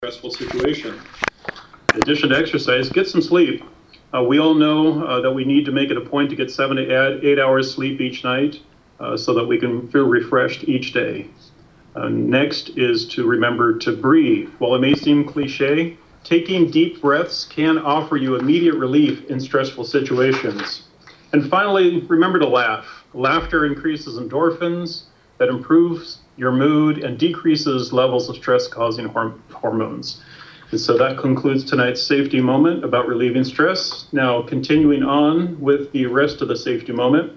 stressful situation. In addition to exercise, get some sleep. We all know that we need to make it a point to get 7 to 8 hours sleep each night so that we can feel refreshed each day. Next is to remember to breathe. While it may seem cliche, taking deep breaths can offer you immediate relief in stressful situations. And finally, remember to laugh. Laughter increases endorphins, that improves your mood and decreases levels of stress-causing hormones. And so that concludes tonight's safety moment about relieving stress. Now, continuing on with the rest of the safety moment,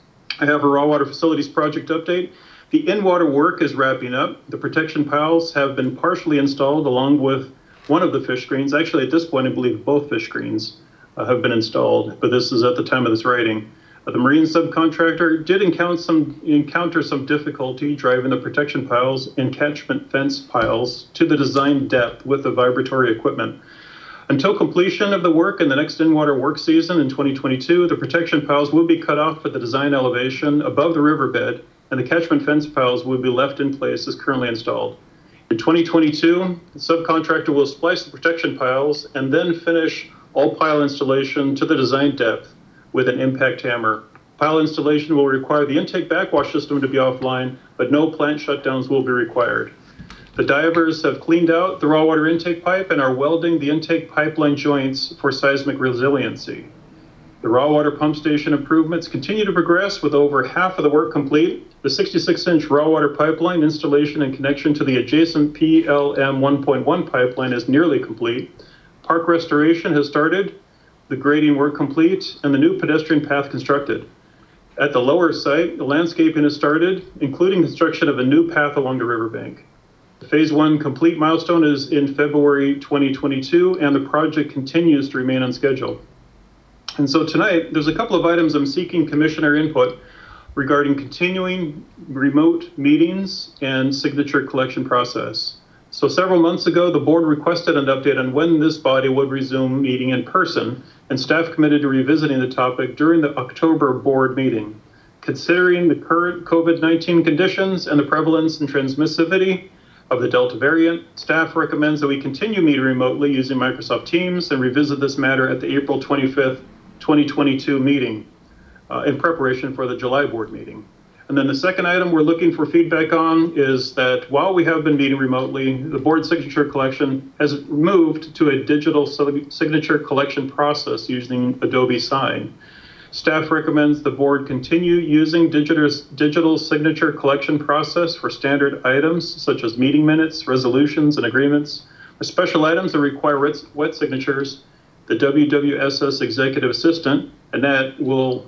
I have a raw water facilities project update. The in-water work is wrapping up. The protection piles have been partially installed along with one of the fish screens. Actually, at this point, I believe both fish screens have been installed, but this is at the time of this writing. The marine subcontractor did encounter some difficulty driving the protection piles and catchment fence piles to the design depth with the vibratory equipment. Until completion of the work in the next in-water work season in 2022, the protection piles will be cut off at the design elevation above the riverbed, and the catchment fence piles will be left in place as currently installed. In 2022, the subcontractor will splice the protection piles and then finish all pile installation to the design depth with an impact hammer. Pile installation will require the intake backwash system to be offline, but no plant shutdowns will be required. The divers have cleaned out the raw water intake pipe and are welding the intake pipeline joints for seismic resiliency. The raw water pump station improvements continue to progress with over half of the work complete. The 66-inch raw water pipeline installation and connection to the adjacent PLM 1.1 pipeline is nearly complete. Park restoration has started, the grading work complete, and the new pedestrian path constructed. At the lower site, the landscaping has started, including construction of a new path along the riverbank. The Phase 1 complete milestone is in February 2022, and the project continues to remain on schedule. And so tonight, there's a couple of items I'm seeking commissioner input regarding continuing remote meetings and signature collection process. So several months ago, the board requested an update on when this body would resume meeting in person, and staff committed to revisiting the topic during the October board meeting. Considering the current COVID-19 conditions and the prevalence and transmissivity of the Delta variant, staff recommends that we continue meeting remotely using Microsoft Teams and revisit this matter at the April 25th, 2022 meeting in preparation for the July board meeting. And then the second item we're looking for feedback on is that while we have been meeting remotely, the board signature collection has moved to a digital signature collection process using Adobe Sign. Staff recommends the board continue using digital signature collection process for standard items such as meeting minutes, resolutions, and agreements. For special items that require wet signatures, the WWSS executive assistant, Annette,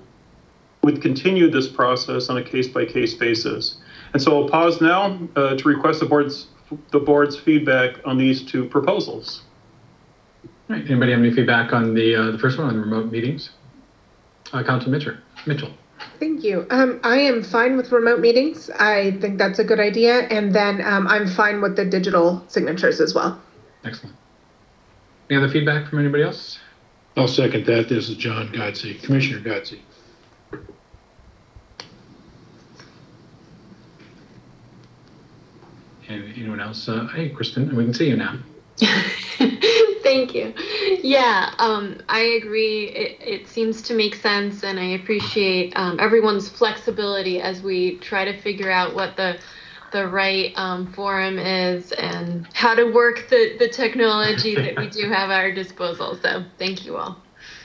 would continue this process on a case-by-case basis. And so I'll pause now to request the board's feedback on these two proposals. All right, anybody have any feedback on the first one on the remote meetings? Councilor Mitchell. Thank you. I am fine with remote meetings. I think that's a good idea. And then I'm fine with the digital signatures as well. Excellent. Any other feedback from anybody else? I'll second that. This is John Godsey, Commissioner Godsey. And anyone else? Hey, Kristen, we can see you now. Thank you. Yeah, I agree. It seems to make sense, and I appreciate everyone's flexibility as we try to figure out what the right forum is and how to work the technology that we do have at our disposal. So thank you all.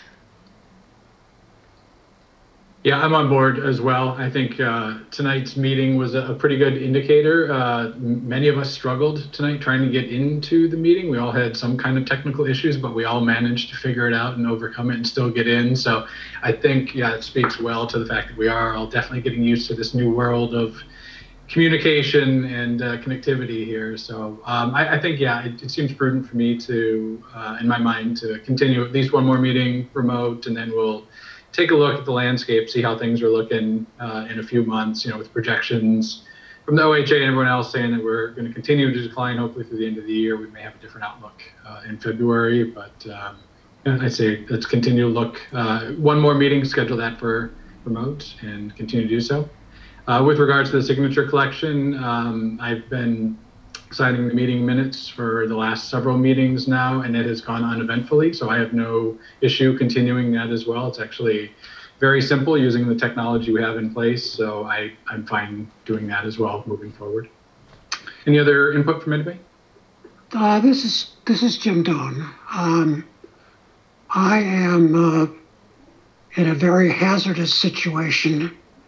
Yeah, I'm on board as well. I think tonight's meeting was a pretty good indicator. Many of us struggled tonight trying to get into the meeting. We all had some kind of technical issues, but we all managed to figure it out and overcome it and still get in. So I think, yeah, it speaks well to the fact that we are all definitely getting used to this new world of communication and connectivity here. So I think, yeah, it seems prudent for me to, in my mind, to continue at least one more meeting remote, and then we'll take a look at the landscape, see how things are looking in a few months, with projections from the OHA and everyone else saying that we're going to continue to decline. Hopefully through the end of the year, we may have a different outlook in February, but I say let's continue to look. One more meeting, schedule that for remote and continue to do so. With regards to the signature collection, I've been signing the meeting minutes for the last several meetings now, and it has gone uneventfully. So I have no issue continuing that as well. It's actually very simple using the technology we have in place. So I'm fine doing that as well moving forward. Any other input from anybody? This is Jim Doan. I am in a very hazardous situation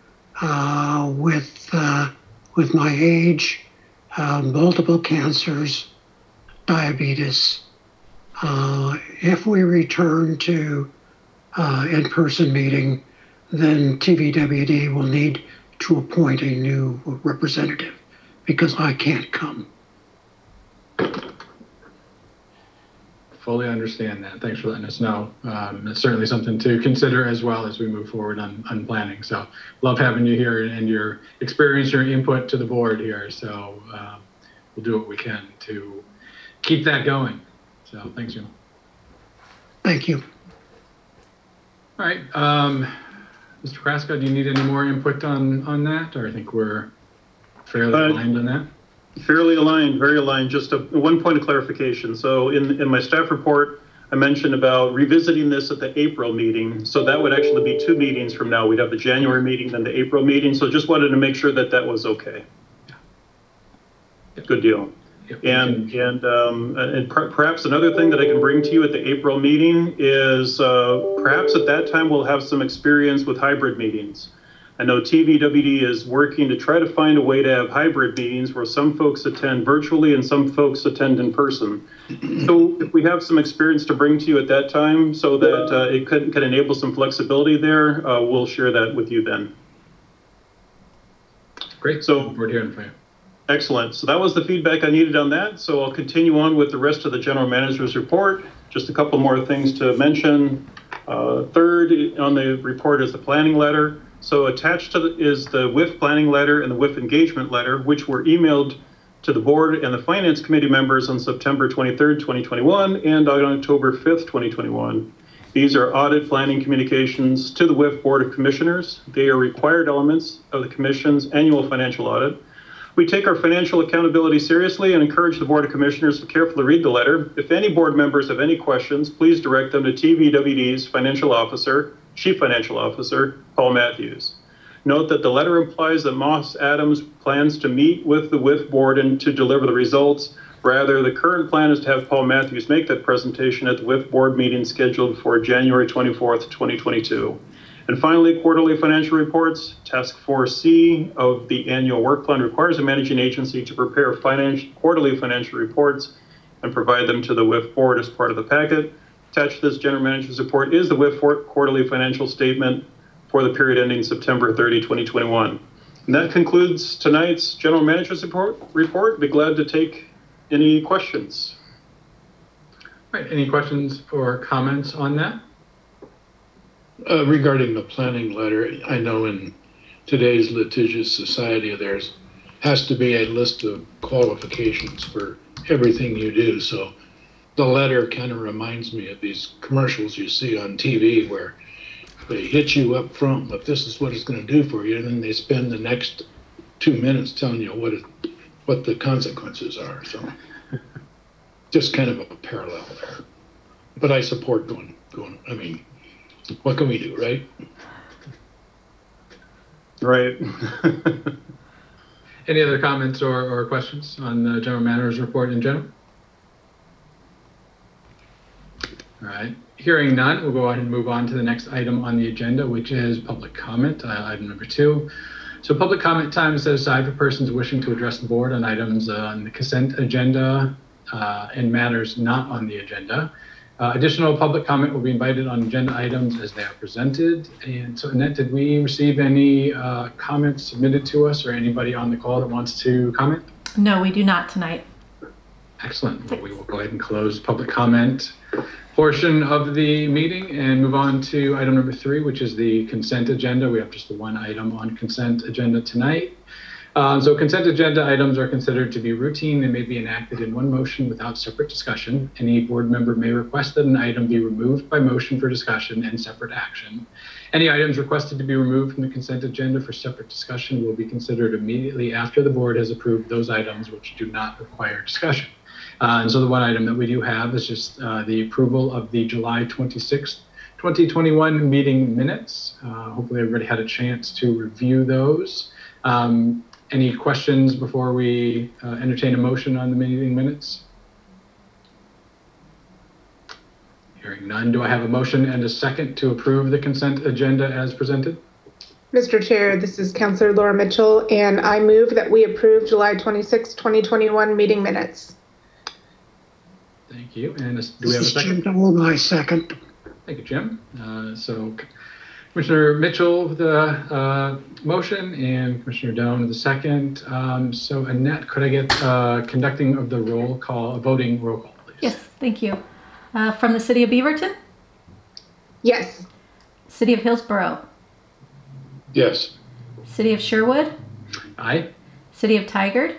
with my age, multiple cancers, diabetes. If we return to in-person meeting, then TVWD will need to appoint a new representative because I can't come. Fully understand that. Thanks for letting us know. It's certainly something to consider as well as we move forward on planning. So love having you here and your experience, your input to the board here. So we'll do what we can to keep that going. So thanks, Jim. Thank you. All right. Mr. Kraska, do you need any more input on that? Or I think we're fairly aligned on that? Fairly aligned, very aligned. Just one point of clarification. So in my staff report, I mentioned about revisiting this at the April meeting. So that would actually be 2 meetings from now. We'd have the January meeting, then the April meeting. So just wanted to make sure that that was okay. Good deal. Yep. And perhaps another thing that I can bring to you at the April meeting is perhaps at that time we'll have some experience with hybrid meetings. I know TVWD is working to try to find a way to have hybrid meetings where some folks attend virtually and some folks attend in person. So if we have some experience to bring to you at that time so that it can enable some flexibility there, we'll share that with you then. Great. So we're hearing from you. Excellent. So that was the feedback I needed on that. So I'll continue on with the rest of the general manager's report. Just a couple more things to mention. Third on the report is the planning letter. So attached to is the WIF planning letter and the WIF engagement letter, which were emailed to the board and the finance committee members on September 23rd, 2021 and on October 5th, 2021. These are audit planning communications to the WIF Board of Commissioners. They are required elements of the Commission's annual financial audit. We take our financial accountability seriously and encourage the Board of Commissioners to carefully read the letter. If any board members have any questions, please direct them to TVWD's Chief Financial Officer, Paul Matthews. Note that the letter implies that Moss Adams plans to meet with the WIF board and to deliver the results. Rather, the current plan is to have Paul Matthews make that presentation at the WIF board meeting scheduled for January 24th, 2022. And finally, quarterly financial reports. Task 4C of the annual work plan requires a managing agency to prepare quarterly financial reports and provide them to the WIF board as part of the packet. Attached to this general manager's report is the WIF quarterly financial statement for the period ending September 30, 2021. And that concludes tonight's general manager's report. Be glad to take any questions. All right, any questions or comments on that? Regarding the planning letter, I know in today's litigious society, there's has to be a list of qualifications for everything you do. So the letter kind of reminds me of these commercials you see on TV where they hit you up front with this is what it's going to do for you, and then they spend the next 2 minutes telling you what the consequences are. So just kind of a parallel there. But I support going. I mean, what can we do, right? Right. Any other comments or questions on the general manager's report in general? All right, hearing none, we'll go ahead and move on to the next item on the agenda, which is public comment, item number 2. So public comment time is set aside for persons wishing to address the board on items on the consent agenda and matters not on the agenda. Additional public comment will be invited on agenda items as they are presented. And so, Annette, did we receive any comments submitted to us or anybody on the call that wants to comment? No, we do not tonight. Excellent. Well, we will go ahead and close public comment portion of the meeting and move on to item number 3, which is the consent agenda. We have just the one item on consent agenda tonight. So consent agenda items are considered to be routine and may be enacted in one motion without separate discussion. Any board member may request that an item be removed by motion for discussion and separate action. Any items requested to be removed from the consent agenda for separate discussion will be considered immediately after the board has approved those items which do not require discussion. And so the one item that we do have is just the approval of the July 26th, 2021 meeting minutes. Hopefully everybody had a chance to review those. Any questions before we entertain a motion on the meeting minutes? Hearing none, do I have a motion and a second to approve the consent agenda as presented? Mr. Chair, this is Councilor Laura Mitchell, and I move that we approve July 26, 2021 meeting minutes. Thank you. And do we have a second? Jim Dole, my second. Thank you, Jim. So Commissioner Mitchell with the motion and Commissioner Doan with the second. So Annette, could I get conducting of the roll call, a voting roll call, please? Yes, thank you. From the City of Beaverton? Yes. City of Hillsborough? Yes. City of Sherwood? Aye. City of Tigard?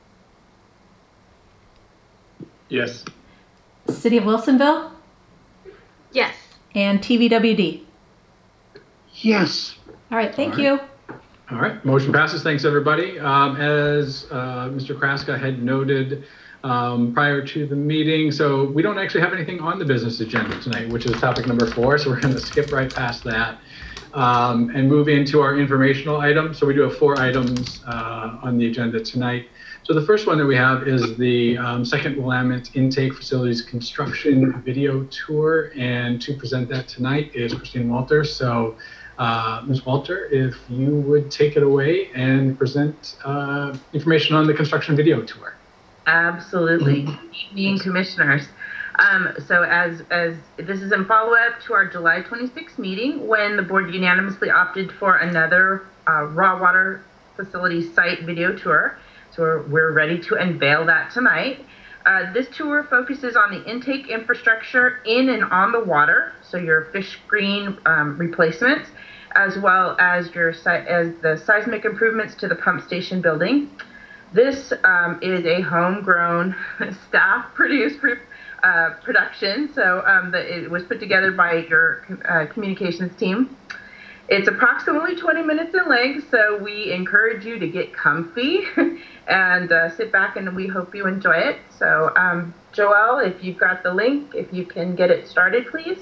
Yes. City of Wilsonville? Yes. And TVWD? Yes. All right, thank All right. you. All right, motion passes. Thanks, everybody. As Mr. Kraska had noted prior to the meeting, so we don't actually have anything on the business agenda tonight, which is topic number 4. So we're going to skip right past that and move into our informational items. So we do have 4 items on the agenda tonight. So the first one that we have is the second Willamette Intake Facilities Construction Video Tour. And to present that tonight is Christine Walter. So Ms. Walter, if you would take it away and present information on the construction video tour. Absolutely. Good evening, commissioners. So as this is in follow-up to our July 26th meeting when the board unanimously opted for another raw water facility site video tour. So we're ready to unveil that tonight. This tour focuses on the intake infrastructure in and on the water, so your fish screen replacements, as well as the seismic improvements to the pump station building. This is a homegrown, staff-produced production, so it was put together by your communications team. It's approximately 20 minutes in length, so we encourage you to get comfy and sit back, and we hope you enjoy it. So, Joelle, if you've got the link, if you can get it started, please.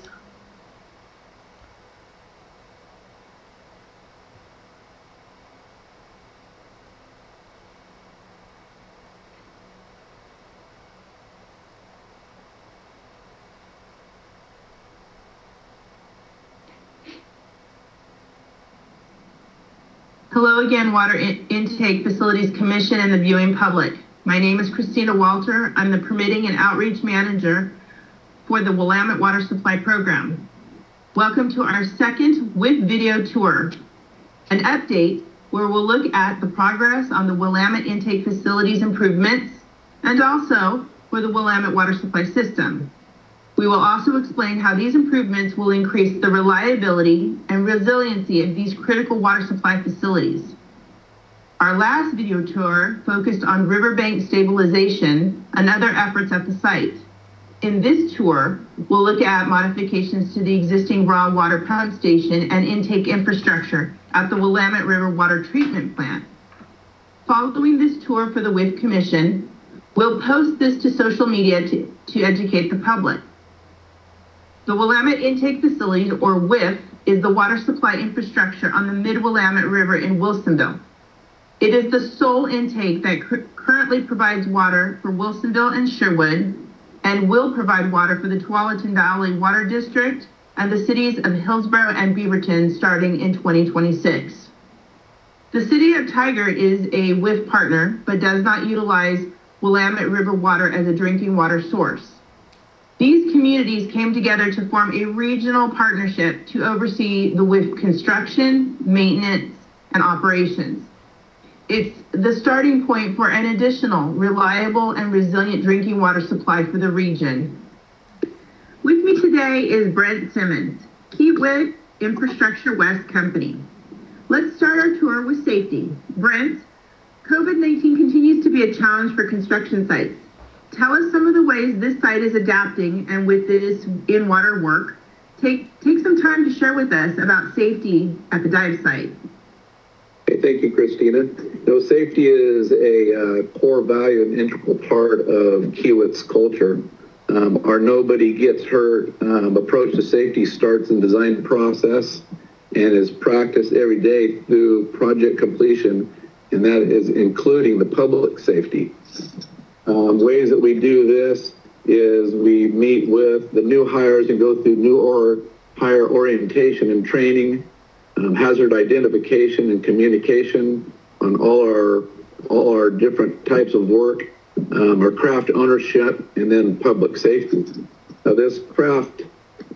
Hello again, Water Intake Facilities Commission and the viewing public. My name is Christina Walter. I'm the Permitting and Outreach Manager for the Willamette Water Supply Program. Welcome to our second WIF video tour, an update where we'll look at the progress on the Willamette Intake Facilities improvements and also for the Willamette Water Supply System. We will also explain how these improvements will increase the reliability and resiliency of these critical water supply facilities. Our last video tour focused on riverbank stabilization and other efforts at the site. In this tour, we'll look at modifications to the existing raw water pump station and intake infrastructure at the Willamette River Water Treatment Plant. Following this tour for the WIF Commission, we'll post this to social media to educate the public. The Willamette Intake Facilities, or WIF, is the water supply infrastructure on the Mid-Willamette River in Wilsonville. It is the sole intake that currently provides water for Wilsonville and Sherwood, and will provide water for the Tualatin Valley Water District and the cities of Hillsborough and Beaverton starting in 2026. The City of Tigard is a WIF partner, but does not utilize Willamette River water as a drinking water source. These communities came together to form a regional partnership to oversee the WIF construction, maintenance, and operations. It's the starting point for an additional reliable and resilient drinking water supply for the region. With me today is Brent Simmons, Kiewit Infrastructure West Company. Let's start our tour with safety. Brent, COVID-19 continues to be a challenge for construction sites. Tell us some of the ways this site is adapting and with this in-water work. Take some time to share with us about safety at the dive site. Okay, thank you, Christina. Safety is a core value and integral part of Kiewit's culture. Our nobody gets hurt approach to safety starts in design process and is practiced every day through project completion, and that is including the public safety. Ways that we do this is we meet with the new hires and go through new or hire orientation and training, hazard identification and communication on all our different types of work, our craft ownership, and then public safety. This craft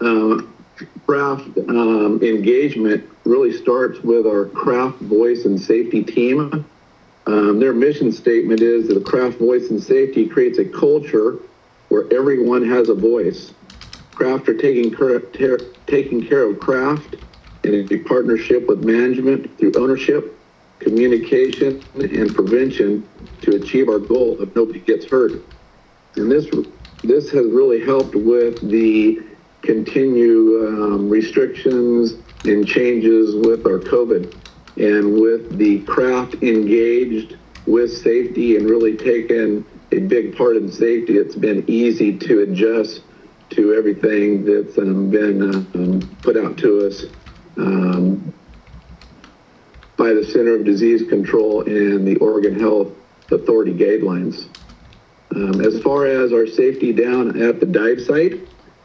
engagement really starts with our craft voice and safety team. Their mission statement is that the craft voice and safety creates a culture where everyone has a voice. Craft are taking care of craft in a partnership with management through ownership, communication, and prevention to achieve our goal of nobody gets hurt. And this has really helped with the continued restrictions and changes with our COVID, and with the craft engaged with safety and really taken a big part in safety. It's been easy to adjust to everything that's been put out to us by the Center of Disease Control and the Oregon Health Authority guidelines. As far as our safety down at the dive site,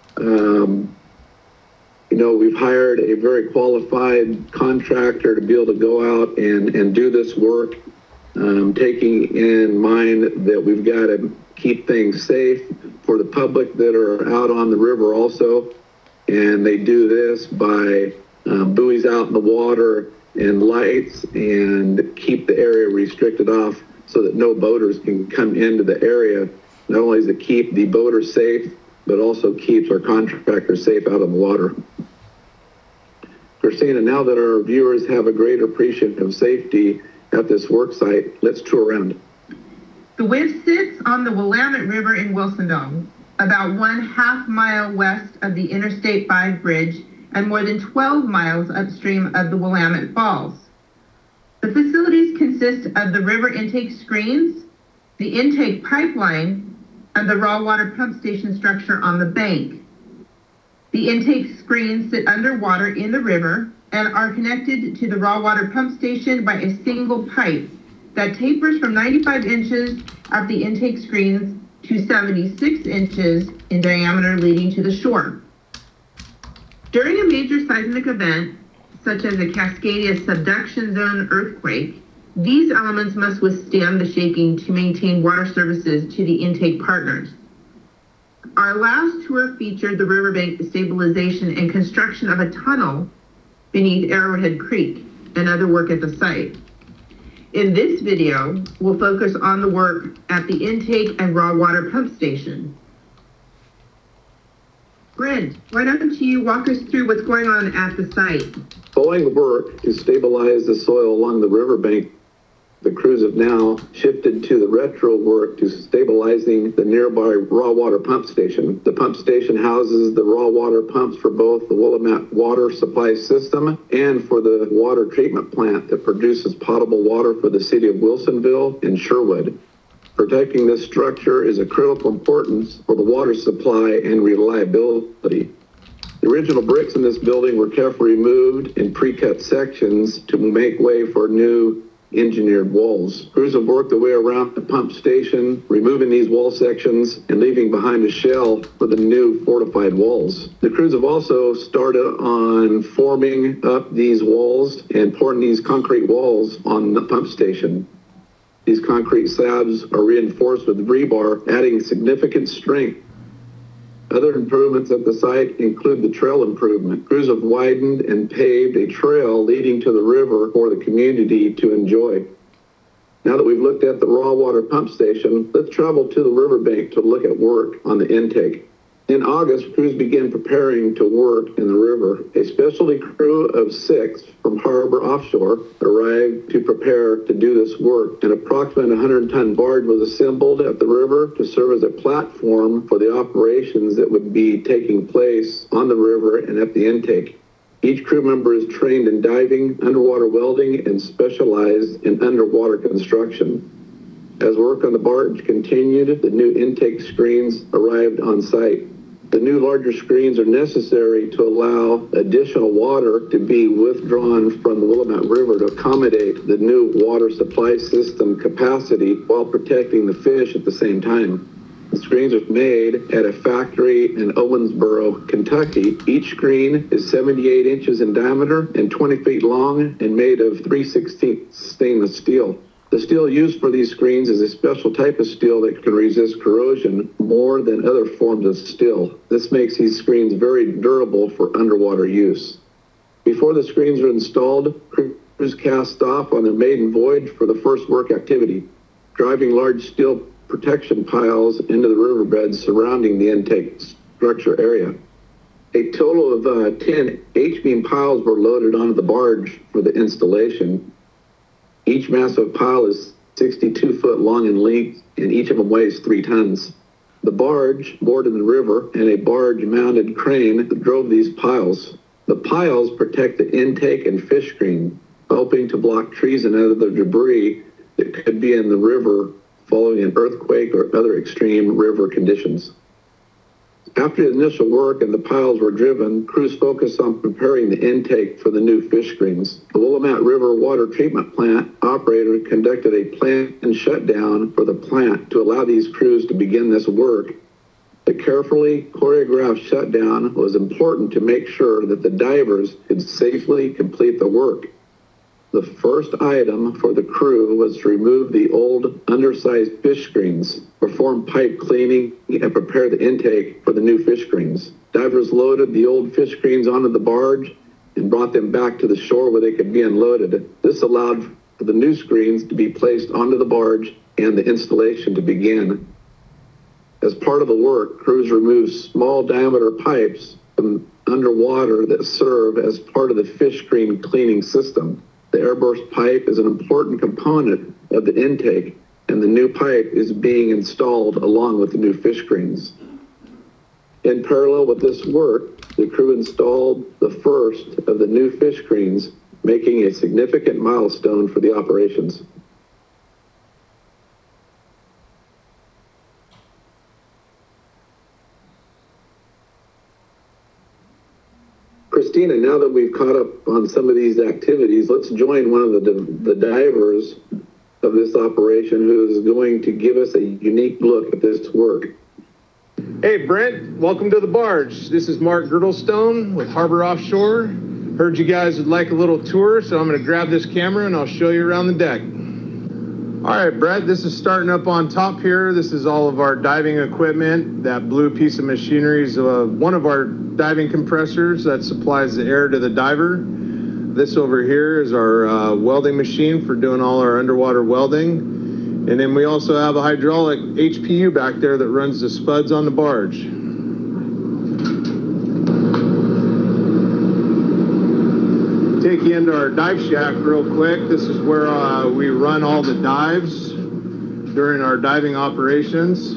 we've hired a very qualified contractor to be able to go out and do this work, taking in mind that we've got to keep things safe for the public that are out on the river also. And they do this by buoys out in the water and lights and keep the area restricted off so that no boaters can come into the area. Not only does it keep the boaters safe, but also keeps our contractors safe out on the water. Christina, now that our viewers have a greater appreciation of safety at this work site, let's tour around. The WIF sits on the Willamette River in Wilsonville, about 1/2 mile west of the Interstate 5 bridge and more than 12 miles upstream of the Willamette Falls. The facilities consist of the river intake screens, the intake pipeline, and the raw water pump station structure on the bank. The intake screens sit underwater in the river and are connected to the raw water pump station by a single pipe that tapers from 95 inches at the intake screens to 76 inches in diameter leading to the shore. During a major seismic event, such as a Cascadia subduction zone earthquake, these elements must withstand the shaking to maintain water services to the intake partners. Our last tour featured the riverbank stabilization and construction of a tunnel beneath Arrowhead Creek and other work at the site. In this video, we'll focus on the work at the intake and raw water pump station. Brent, why don't you walk us through what's going on at the site? Following the work to stabilize the soil along the riverbank, the crews have now shifted to the retro work to stabilizing the nearby raw water pump station. The pump station houses the raw water pumps for both the Willamette water supply system and for the water treatment plant that produces potable water for the city of Wilsonville and Sherwood. Protecting this structure is of critical importance for the water supply and reliability. The original bricks in this building were carefully removed in pre-cut sections to make way for new engineered walls. Crews have worked their way around the pump station, removing these wall sections and leaving behind a shell for the new fortified walls. The crews have also started on forming up these walls and pouring these concrete walls on the pump station. These concrete slabs are reinforced with rebar, adding significant strength. Other improvements at the site include the trail improvement. Crews have widened and paved a trail leading to the river for the community to enjoy. Now that we've looked at the raw water pump station, let's travel to the riverbank to look at work on the intake. In August, crews began preparing to work in the river. A specialty crew of 6 from Harbor Offshore arrived to prepare to do this work. An approximate 100-ton barge was assembled at the river to serve as a platform for the operations that would be taking place on the river and at the intake. Each crew member is trained in diving, underwater welding, and specialized in underwater construction. As work on the barge continued, the new intake screens arrived on site. The new larger screens are necessary to allow additional water to be withdrawn from the Willamette River to accommodate the new water supply system capacity while protecting the fish at the same time. The screens are made at a factory in Owensboro, Kentucky. Each screen is 78 inches in diameter and 20 feet long and made of 3/16 stainless steel. The steel used for these screens is a special type of steel that can resist corrosion more than other forms of steel. This makes these screens very durable for underwater use. Before the screens are installed, crews cast off on their maiden voyage for the first work activity, driving large steel protection piles into the riverbeds surrounding the intake structure area. A total of 10 H-beam piles were loaded onto the barge for the installation. Each massive pile is 62 foot long in length, and each of them weighs 3 tons. The barge moored in the river and a barge-mounted crane drove these piles. The piles protect the intake and fish screen, helping to block trees and other debris that could be in the river following an earthquake or other extreme river conditions. After the initial work and the piles were driven, crews focused on preparing the intake for the new fish screens. The Willamette River Water Treatment Plant operator conducted a planned shutdown for the plant to allow these crews to begin this work. The carefully choreographed shutdown was important to make sure that the divers could safely complete the work. The first item for the crew was to remove the old undersized fish screens, perform pipe cleaning, and prepare the intake for the new fish screens. Divers loaded the old fish screens onto the barge and brought them back to the shore where they could be unloaded. This allowed for the new screens to be placed onto the barge and the installation to begin. As part of the work, crews removed small diameter pipes from underwater that serve as part of the fish screen cleaning system. The airburst pipe is an important component of the intake, and the new pipe is being installed along with the new fish screens. In parallel with this work, the crew installed the first of the new fish screens, making a significant milestone for the operations. Christina, now that we've caught up on some of these activities, let's join one of the divers of this operation who is going to give us a unique look at this work. Hey Brent, welcome to the barge. This is Mark Girdlestone with Harbor Offshore. Heard you guys would like a little tour, so I'm going to grab this camera and I'll show you around the deck. All right, Brett, this is starting up on top here. This is all of our diving equipment. That blue piece of machinery is one of our diving compressors that supplies the air to the diver. This over here is our welding machine for doing all our underwater welding. And then we also have a hydraulic HPU back there that runs the spuds on the barge. Take you into our dive shack real quick. This is where we run all the dives during our diving operations.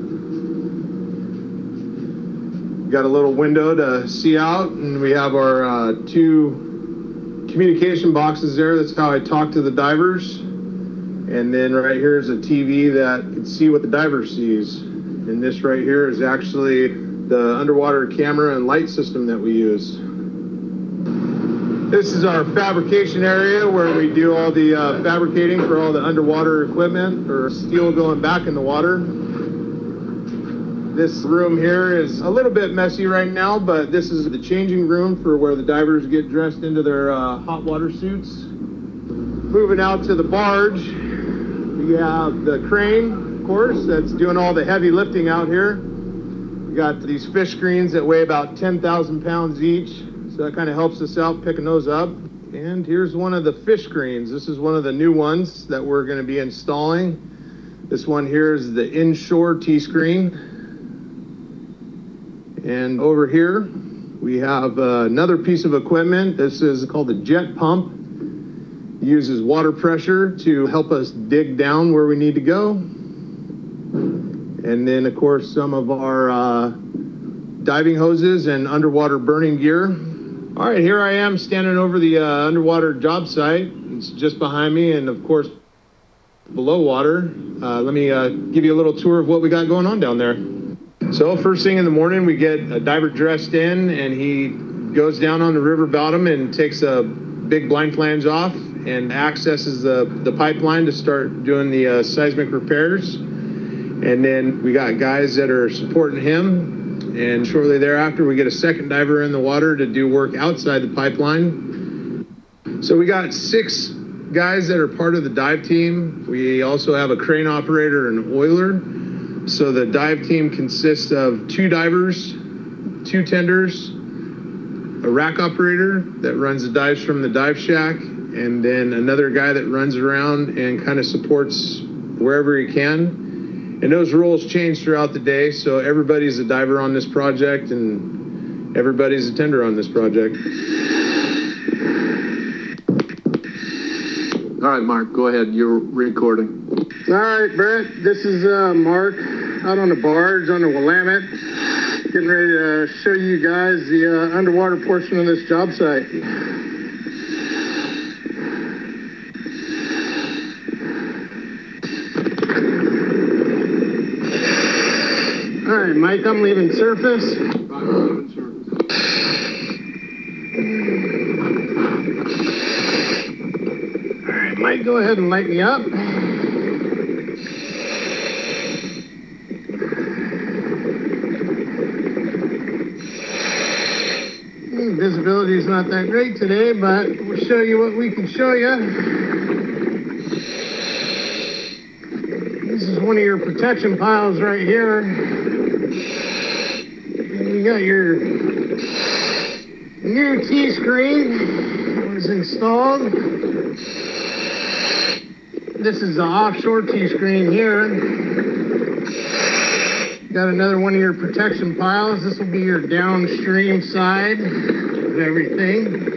Got a little window to see out, and we have our 2 communication boxes there. That's how I talk to the divers. And then right here is a TV that can see what the diver sees. And this right here is actually the underwater camera and light system that we use. This is our fabrication area where we do all the fabricating for all the underwater equipment or steel going back in the water. This room here is a little bit messy right now, but this is the changing room for where the divers get dressed into their hot water suits. Moving out to the barge, we have the crane, of course, that's doing all the heavy lifting out here. We got these fish screens that weigh about 10,000 pounds each. So that kind of helps us out picking those up. And here's one of the fish screens. This is one of the new ones that we're going to be installing. This one here is the inshore T-screen. And over here, we have another piece of equipment. This is called a jet pump. It uses water pressure to help us dig down where we need to go. And then, of course, some of our diving hoses and underwater burning gear. All right, here I am standing over the underwater job site. It's just behind me, and of course, below water. Let me give you a little tour of what we got going on down there. So first thing in the morning, we get a diver dressed in, and he goes down on the river bottom and takes a big blind flange off and accesses the pipeline to start doing the seismic repairs. And then we got guys that are supporting him. And shortly thereafter, we get a second diver in the water to do work outside the pipeline. So we got 6 guys that are part of the dive team. We also have a crane operator and oiler. So the dive team consists of 2 divers, 2 tenders, a rack operator that runs the dives from the dive shack, and then another guy that runs around and kind of supports wherever he can. And those roles change throughout the day, so everybody's a diver on this project and everybody's a tender on this project. All right, Mark, go ahead. You're recording. All right, Brent, this is Mark out on the barge on the Willamette. Getting ready to show you guys the underwater portion of this job site. All right, Mike, I'm leaving surface. All right, Mike, go ahead and light me up. Visibility is not that great today, but we'll show you what we can show you. This is one of your protection piles right here. And you got your new T-screen that was installed. This is the offshore T-screen here. Got another one of your protection piles. This will be your downstream side of everything.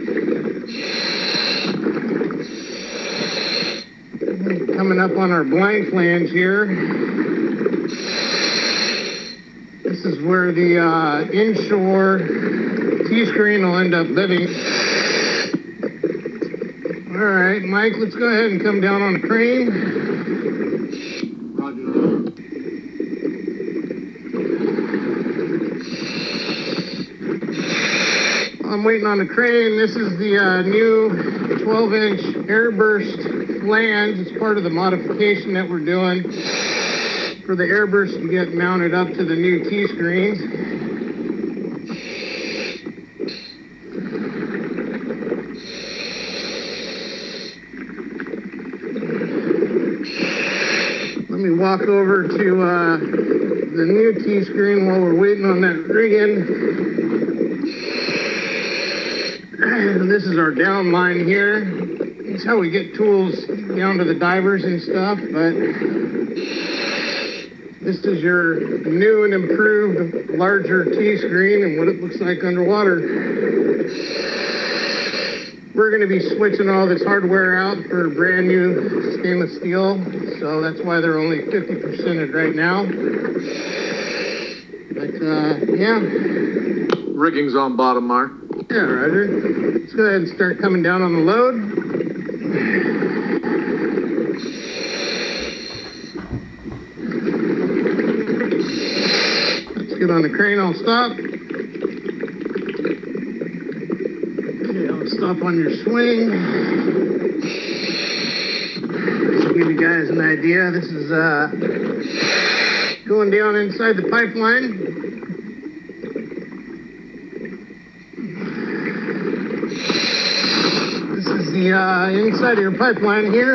Coming up on our blind flange here. This is where the inshore T-screen will end up living. All right, Mike, let's go ahead and come down on the crane. I'm waiting on the crane. This is the new 12-inch airburst flange. It's part of the modification that we're doing for the airburst to get mounted up to the new T-screens. Let me walk over to the new T-screen while we're waiting on that rigging. This is our down line here. It's how we get tools down to the divers and stuff, but this is your new and improved larger T-screen and what it looks like underwater. We're going to be switching all this hardware out for brand new stainless steel, so that's why they're only 50%ed right now. But yeah. Rigging's on bottom, Mark. Yeah, Roger. Let's go ahead and start coming down on the load. Let's get on the crane. I'll stop. Okay, I'll stop on your swing. To give you guys an idea, this is going down inside the pipeline. The inside of your pipeline here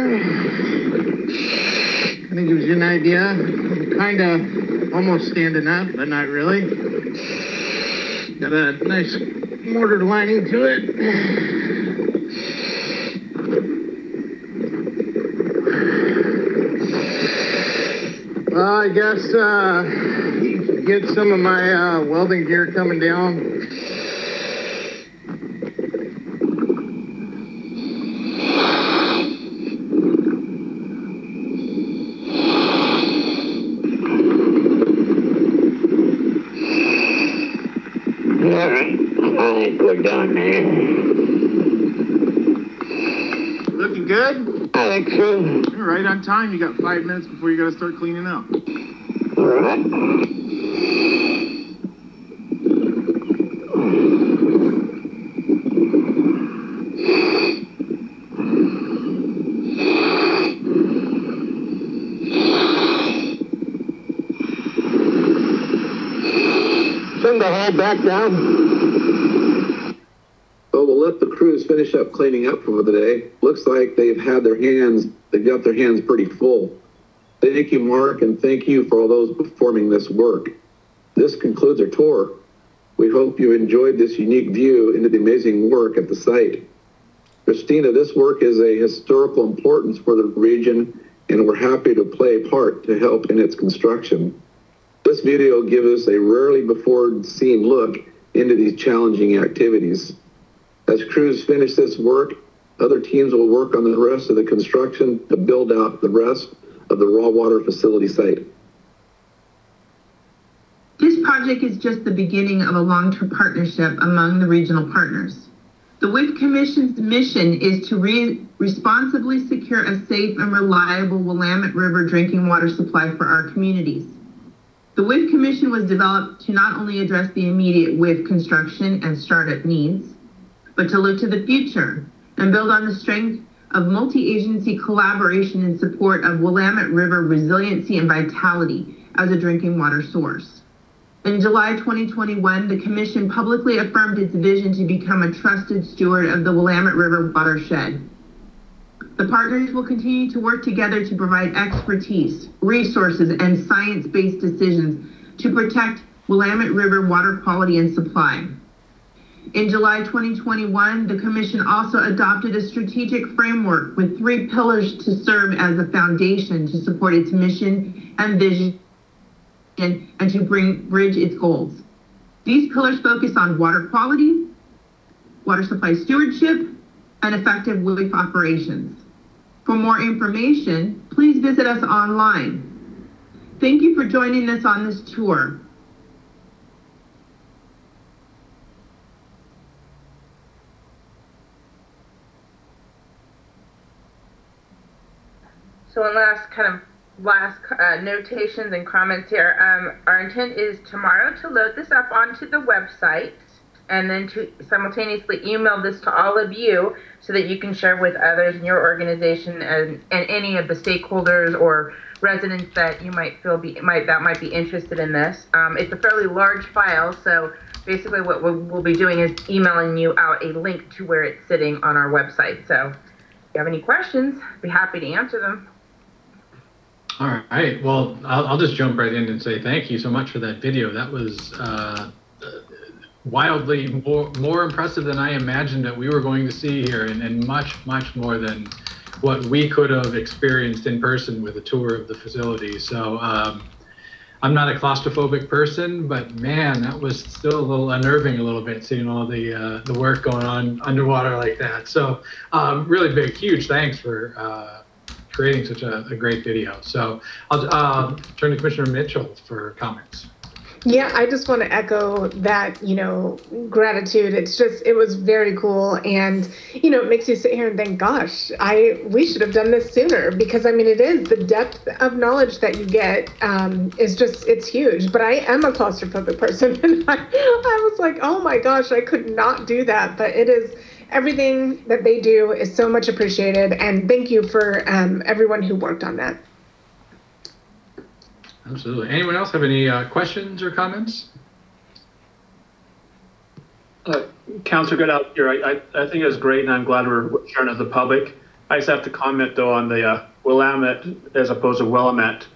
kind of gives you an idea. Kind of almost standing up, but not really. Got a nice mortar lining to it. Well, I guess get some of my welding gear coming down. All right, I think we're done, man. Looking good? I think so. You're right on time. You got 5 minutes before you got to start cleaning up. All right. Send the hole back down. So we'll let the crews finish up cleaning up for the day. Looks like they've got their hands pretty full. Thank you, Mark, and thank you for all those performing this work. This concludes our tour. We hope you enjoyed this unique view into the amazing work at the site. Christina, this work is a historical importance for the region, and we're happy to play a part to help in its construction. This video gives us a rarely before seen look into these challenging activities. As crews finish this work, other teams will work on the rest of the construction to build out the rest of the raw water facility site. This project is just the beginning of a long-term partnership among the regional partners. The WIF Commission's mission is to responsibly secure a safe and reliable Willamette River drinking water supply for our communities. The WIF Commission was developed to not only address the immediate WIF construction and startup needs, but to look to the future and build on the strength of multi-agency collaboration in support of Willamette River resiliency and vitality as a drinking water source. In July 2021, the Commission publicly affirmed its vision to become a trusted steward of the Willamette River watershed. The partners will continue to work together to provide expertise, resources, and science-based decisions to protect Willamette River water quality and supply. In July 2021, the Commission also adopted a strategic framework with 3 pillars to serve as a foundation to support its mission and vision and to bridge its goals. These pillars focus on water quality, water supply stewardship, and effective WIF operations. For more information, please visit us online. Thank you for joining us on this tour. So one last notations and comments here. Our intent is tomorrow to load this up onto the website and then to simultaneously email this to all of you so that you can share with others in your organization and any of the stakeholders or residents that you might feel might be interested in this. It's a fairly large file, so basically what we'll be doing is emailing you out a link to where it's sitting on our website. So if you have any questions, I'd be happy to answer them. All right. Well, I'll just jump right in and say thank you so much for that video. That was wildly more impressive than I imagined that we were going to see here, and much more than what we could have experienced in person with a tour of the facility. So I'm not a claustrophobic person, but man, that was still a little unnerving a little bit, seeing all the work going on underwater like that. So really big, huge thanks for creating such a great video. So I'll turn to Commissioner Mitchell for comments. Yeah, I just want to echo that, gratitude. It was very cool. And, it makes you sit here and think, gosh, we should have done this sooner, because it is the depth of knowledge that you get it's huge. But I am a claustrophobic person. And I was like, oh my gosh, I could not do that. But it is, everything that they do is so much appreciated. And thank you for everyone who worked on that. Absolutely. Anyone else have any questions or comments? Councilor Good out here. I think it was great, and I'm glad we're sharing as the public. I just have to comment, though, on the Willamette as opposed to Willamette.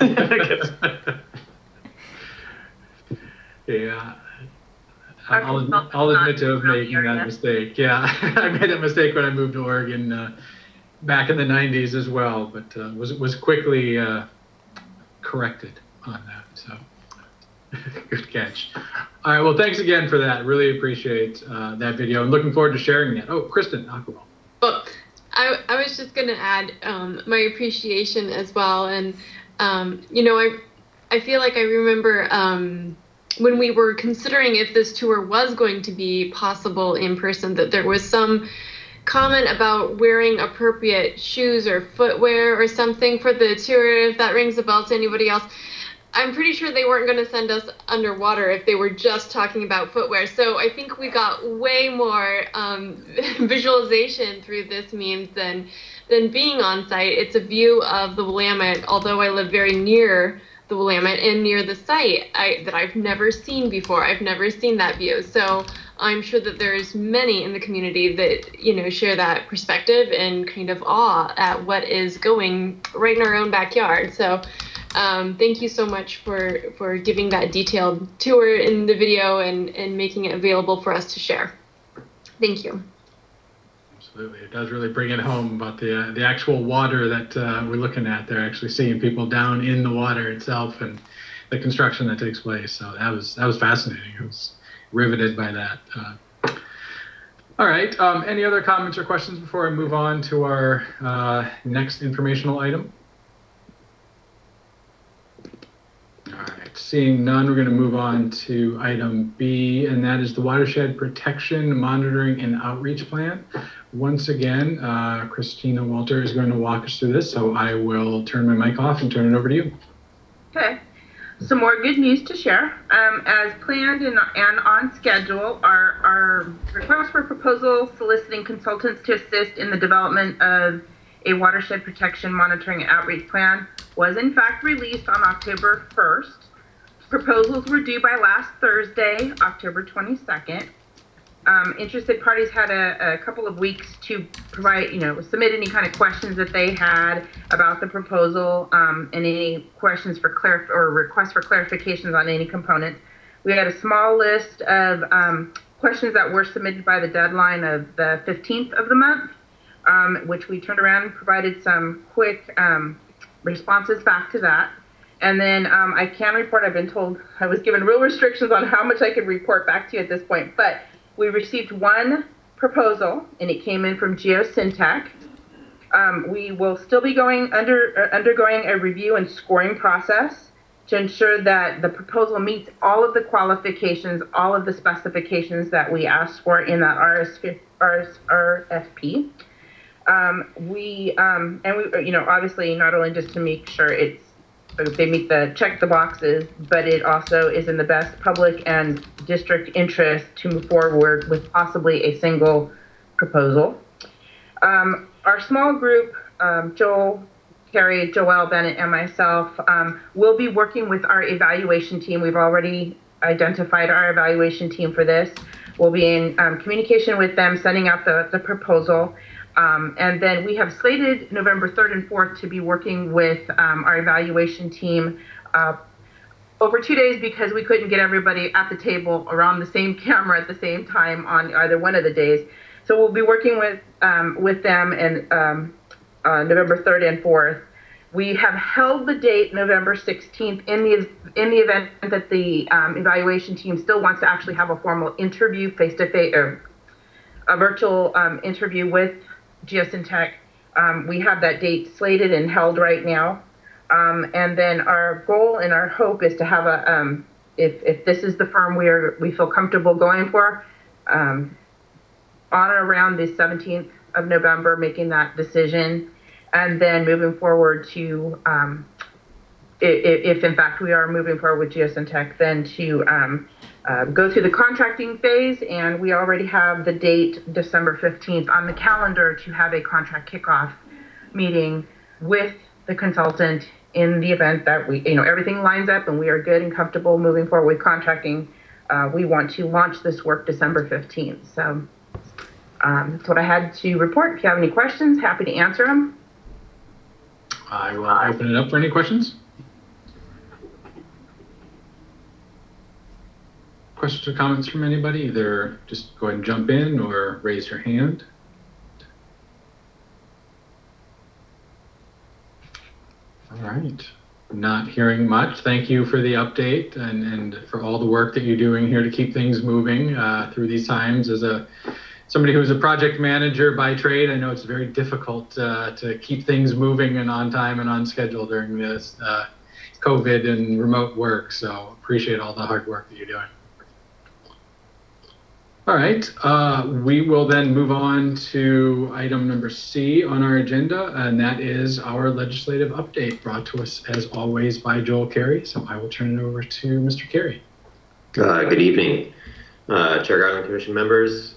Yeah. I'll admit to making that mistake. Yeah, I made that mistake when I moved to Oregon back in the 90s as well, but was quickly corrected on that. So Good catch. All right, well, thanks again for that. Really appreciate that video and looking forward to sharing that. Oh, Kristen, Aquaball. Well, I was just going to add my appreciation as well. And, you know, I feel like I remember when we were considering if this tour was going to be possible in person, that there was some comment about wearing appropriate shoes or footwear or something for the tour, if that rings a bell to anybody else. I'm pretty sure they weren't going to send us underwater if they were just talking about footwear. So I think we got way more visualization through this means than being on site. It's a view of the Willamette, although I live very near the Willamette and near the site that I've never seen before. I've never seen that view. So I'm sure that there's many in the community that, you know, share that perspective and kind of awe at what is going right in our own backyard. So thank you so much for giving that detailed tour in the video and making it available for us to share. Thank you. Absolutely. It does really bring it home about the actual water that we're looking at. They're actually seeing people down in the water itself and the construction that takes place. So that was fascinating. I was riveted by that. All right. Any other comments or questions before I move on to our next informational item? All right, seeing none, we're going to move on to item B, and that is the Watershed Protection Monitoring and Outreach Plan. Once again, Christina Walter is going to walk us through this, so I will turn my mic off and turn it over to you. Okay, some more good news to share. As planned and on schedule, our request for proposal soliciting consultants to assist in the development of a watershed protection monitoring and outreach plan was in fact released on October 1st. Proposals were due by last Thursday, October 22nd. Interested parties had a couple of weeks to provide, submit any kind of questions that they had about the proposal and any questions for requests for clarifications on any components. We had a small list of questions that were submitted by the deadline of the 15th of the month, which we turned around and provided some quick responses back to that. And then I can report, I've been told, I was given real restrictions on how much I could report back to you at this point, but we received one proposal and it came in from Geosyntec. We will still be undergoing a review and scoring process to ensure that the proposal meets all of the qualifications, all of the specifications that we asked for in that RFP. We obviously not only just to make sure they check the boxes, but it also is in the best public and district interest to move forward with possibly a single proposal. Our small group, Joel, Carrie, Joelle, Bennett, and myself, will be working with our evaluation team. We've already identified our evaluation team for this. We'll be in communication with them, sending out the proposal. And then we have slated November 3rd and 4th to be working with our evaluation team over 2 days because we couldn't get everybody at the table around the same camera at the same time on either one of the days. So we'll be working with them and November 3rd and 4th. We have held the date November 16th in the event that the evaluation team still wants to actually have a formal interview, face-to-face, or a virtual interview with Geosyntec. We have that date slated and held right now. And then our goal and our hope is to have if this is the firm we feel comfortable going for, on or around the 17th of November, making that decision, and then moving forward to, if in fact we are moving forward with Geosyntec, then to go through the contracting phase, and we already have the date December 15th on the calendar to have a contract kickoff meeting with the consultant in the event that everything lines up and we are good and comfortable moving forward with contracting. We want to launch this work December 15th. So that's what I had to report. If you have any questions, happy to answer them. I will open it up for any questions. Questions or comments from anybody? Either just go ahead and jump in or raise your hand. All right. Not hearing much. Thank you for the update and for all the work that you're doing here to keep things moving through these times. As somebody who's a project manager by trade, I know it's very difficult to keep things moving and on time and on schedule during this COVID and remote work. So appreciate all the hard work that you're doing. All right, we will then move on to item number C on our agenda, and that is our legislative update, brought to us as always by Joel Carey. So I will turn it over to Mr. Carey. Good evening, Chair Garland, Commission members.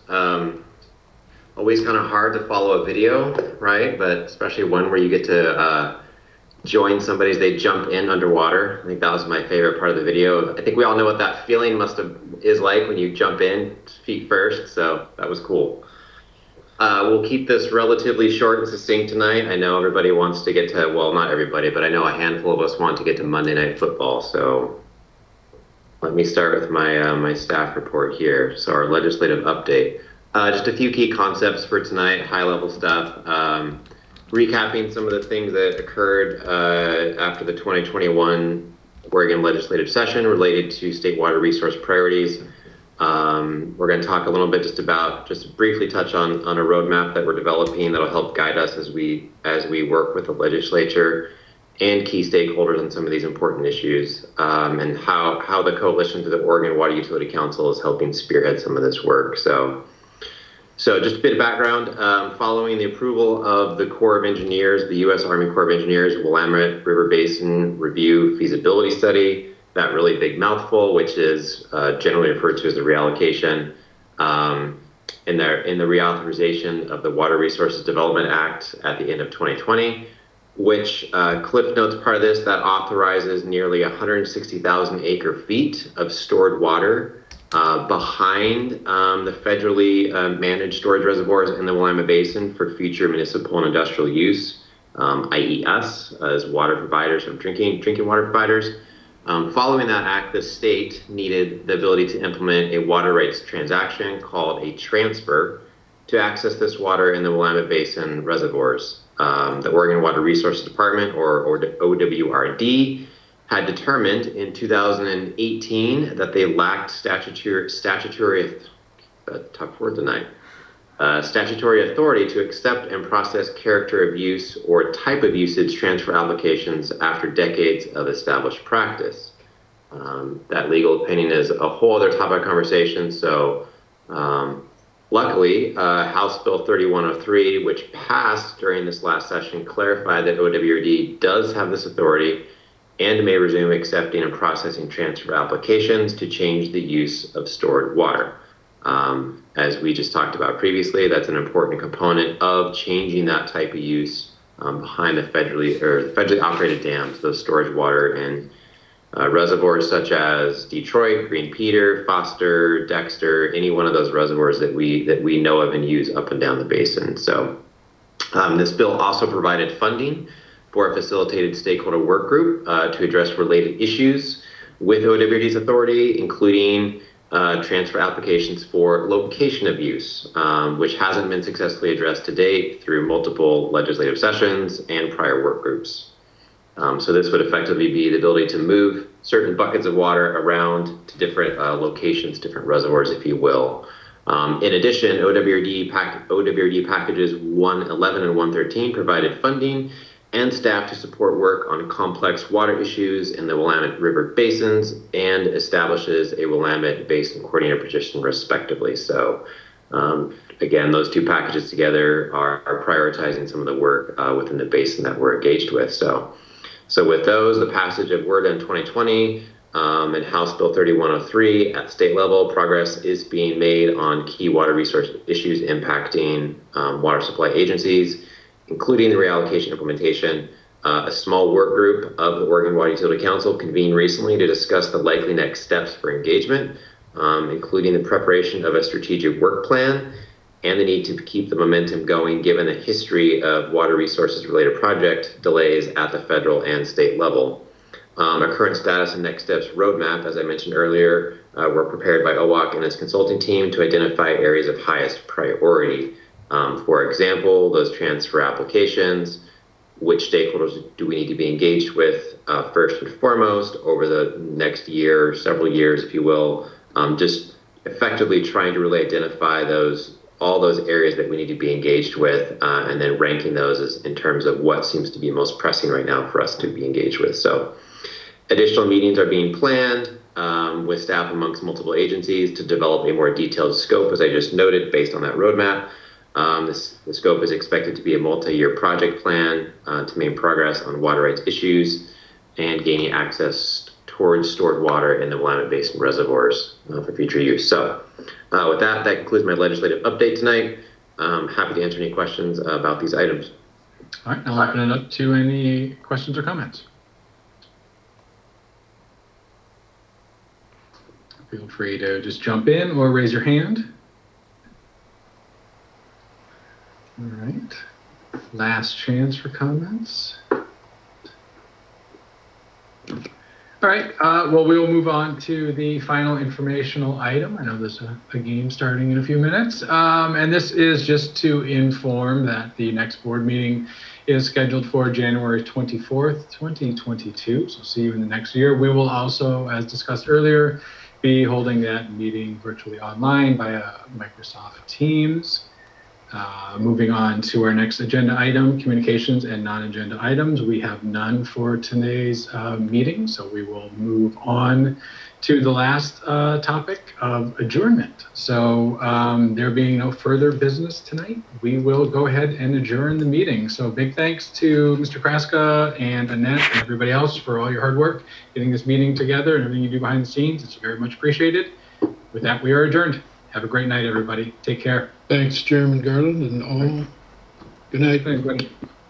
Always kind of hard to follow a video, right? But especially one where you get to join somebody as they jump in underwater. I think that was my favorite part of the video. I think we all know what that feeling is like when you jump in feet first, so that was cool. We'll keep this relatively short and succinct tonight. I know everybody wants to get to, well, not everybody, but I know a handful of us want to get to Monday Night Football, so let me start with my staff report here. So our legislative update. Just a few key concepts for tonight, high-level stuff. Recapping some of the things that occurred after the 2021 Oregon legislative session related to state water resource priorities. We're going to talk a little bit just briefly touch on a roadmap that we're developing that'll help guide us as we work with the legislature and key stakeholders on some of these important issues, and how the coalition through the Oregon Water Utility Council is helping spearhead some of this work. So just a bit of background, following the approval of the Corps of Engineers, the U.S. Army Corps of Engineers Willamette River Basin Review Feasibility Study, that really big mouthful, which is generally referred to as the reallocation, in the reauthorization of the Water Resources Development Act at the end of 2020, which Cliff Notes part of this, that authorizes nearly 160,000 acre feet of stored water behind the federally managed storage reservoirs in the Willamette Basin for future municipal and industrial use, i.e. us as water providers, or drinking water providers. Following that act, the state needed the ability to implement a water rights transaction called a transfer to access this water in the Willamette Basin reservoirs. The Oregon Water Resources Department, or the OWRD, had determined in 2018 that they lacked statutory authority to accept and process character of use or type of usage transfer applications after decades of established practice. That legal opinion is a whole other topic of conversation. So luckily, House Bill 3103, which passed during this last session, clarified that OWRD does have this authority and may resume accepting and processing transfer applications to change the use of stored water. As we just talked about previously, that's an important component of changing that type of use behind the federally operated dams, those storage water in reservoirs such as Detroit, Green Peter, Foster, Dexter, any one of those reservoirs that we know of and use up and down the basin. So this bill also provided funding for a facilitated stakeholder work group to address related issues with OWRD's authority, including transfer applications for location of use, which hasn't been successfully addressed to date through multiple legislative sessions and prior work groups. So this would effectively be the ability to move certain buckets of water around to different locations, different reservoirs, if you will. In addition, OWRD packages 111 and 113 provided funding and staff to support work on complex water issues in the Willamette River basins and establishes a Willamette Basin coordinator position respectively. So again, those two packages together are prioritizing some of the work within the basin that we're engaged with. So with those, the passage of WRDA in 2020 and House Bill 3103 at state level, progress is being made on key water resource issues impacting water supply agencies, including the reallocation implementation. A small work group of the Oregon Water Utility Council convened recently to discuss the likely next steps for engagement, including the preparation of a strategic work plan and the need to keep the momentum going given the history of water resources related project delays at the federal and state level. A current status and next steps roadmap, as I mentioned earlier, were prepared by OWOC and its consulting team to identify areas of highest priority. For example, those transfer applications, which stakeholders do we need to be engaged with first and foremost over the next year, several years, if you will, just effectively trying to really identify all those areas that we need to be engaged with, and then ranking those as in terms of what seems to be most pressing right now for us to be engaged with. So additional meetings are being planned with staff amongst multiple agencies to develop a more detailed scope, as I just noted, based on that roadmap. The scope is expected to be a multi-year project plan to make progress on water rights issues and gaining access towards stored water in the Willamette Basin reservoirs for future use. So with that concludes my legislative update tonight. Happy to answer any questions about these items. All right, I'll open it up to any questions or comments. Feel free to just jump in or raise your hand. All right, last chance for comments. All right, well, we will move on to the final informational item. I know there's a game starting in a few minutes. And this is just to inform that the next board meeting is scheduled for January 24th, 2022. So see you in the next year. We will also, as discussed earlier, be holding that meeting virtually online via Microsoft Teams. Moving on to our next agenda item, communications and non-agenda items. We have none for today's meeting, so we will move on to the last topic of adjournment. So there being no further business tonight, we will go ahead and adjourn the meeting. So big thanks to Mr. Kraska and Annette and everybody else for all your hard work getting this meeting together and everything you do behind the scenes. It's very much appreciated. With that, we are adjourned. Have a great night, everybody. Take care. Thanks, Chairman Garland, and all. Good night. Thanks, buddy.